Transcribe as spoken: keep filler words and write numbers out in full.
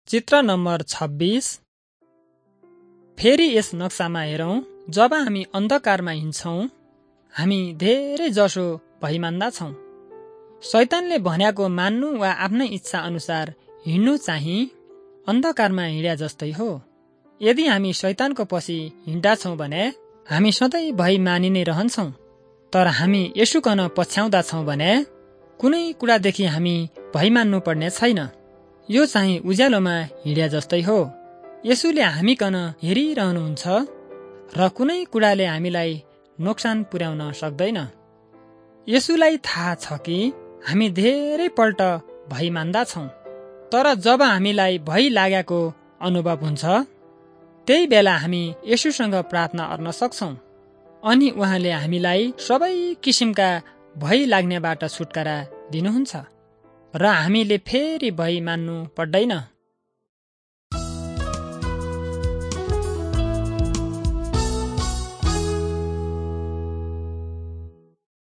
चित्र नम्बर छब्बिस। फेरि यस नक्सामा हेरौँ। जब हामी अन्धकारमा हिँड्छौँ, हामी धेरै जसो भइ मान्दछौँ। शैतानले भन्याको मान्नु वा आफ्नै इच्छा अनुसार हिँड्नु चाहिँ अन्धकारमा हिँड्या जस्तै हो। यदि हामी शैतानको पछि हिँड्दछौँ भने हामी सधैँ भइ मानि नै रहन्छौँ। तर हामी यसुकन पछ्याउँदा छौँ भने कुनै कुरादेखि हामी भइ मान्नु पर्ने छैन। यो चाहिँ उज्यालोमा हिँड्या जस्तै हो। यसुले हामीकन हेरिरहनुहुन्छ र कुनै कुराले हामीलाई नोक्सान पुर्याउन सक्दैन। यसुलाई थाहा छ कि हामी धेरै पल्ट भइ मान्दा छौँ। तर जब हामीलाई भइ लागेको अनुभव हुन्छ, त्यही बेला हामी यसुसँग प्रार्थना गर्न सक्छौँ। अनि उहाँले हामीलाई सबै किसिमका भइ लाग्नेबाट छुटकारा दिनुहुन्छ र हामीले फेरि भइ मान्नु पर्दैन।